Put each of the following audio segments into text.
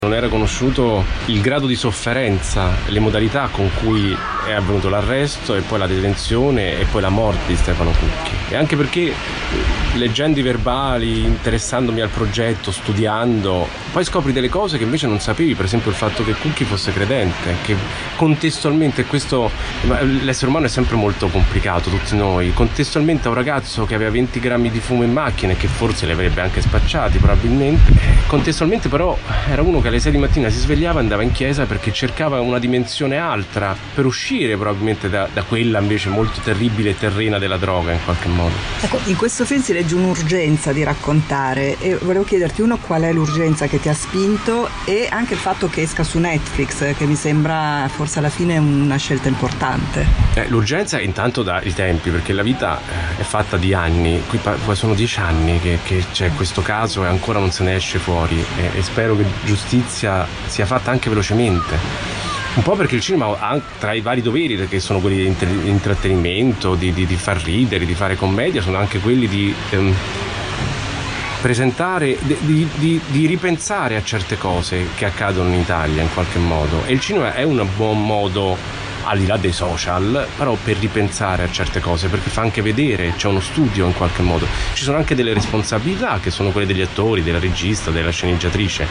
Non era conosciuto il grado di sofferenza, le modalità con cui è avvenuto l'arresto e poi la detenzione e poi la morte di Stefano Cucchi. E anche perché leggendo i verbali, interessandomi al progetto, studiando, poi scopri delle cose che invece non sapevi, per esempio il fatto che Cucchi fosse credente, che contestualmente, l'essere umano è sempre molto complicato, tutti noi, contestualmente a un ragazzo che aveva 20 grammi di fumo in macchina e che forse li avrebbe anche spacciati probabilmente, contestualmente però era uno che alle 6 di mattina si svegliava e andava in chiesa perché cercava una dimensione altra per uscire probabilmente da quella invece molto terribile e terrena della droga in qualche modo. Ecco, in questo film si legge un'urgenza di raccontare e volevo chiederti qual è l'urgenza che ti ha spinto e anche il fatto che esca su Netflix, che mi sembra forse alla fine una scelta importante. L'urgenza è intanto dai tempi, perché la vita è fatta di anni, qui sono 10 anni che c'è questo caso e ancora non se ne esce fuori e spero che giustizia sia fatta anche velocemente. Un po' perché il cinema ha tra i vari doveri, che sono quelli di intrattenimento, di far ridere, di fare commedia, sono anche quelli di presentare, di ripensare a certe cose che accadono in Italia in qualche modo. E il cinema è un buon modo, al di là dei social, però per ripensare a certe cose, perché fa anche vedere, c'è uno studio in qualche modo. Ci sono anche delle responsabilità che sono quelle degli attori, della regista, della sceneggiatrice.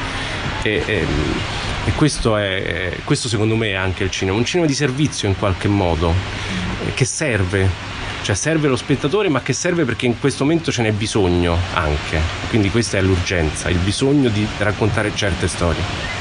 E questo secondo me è anche il cinema, un cinema di servizio in qualche modo, che serve, cioè serve lo spettatore, ma che serve perché in questo momento ce n'è bisogno anche, quindi questa è l'urgenza, il bisogno di raccontare certe storie.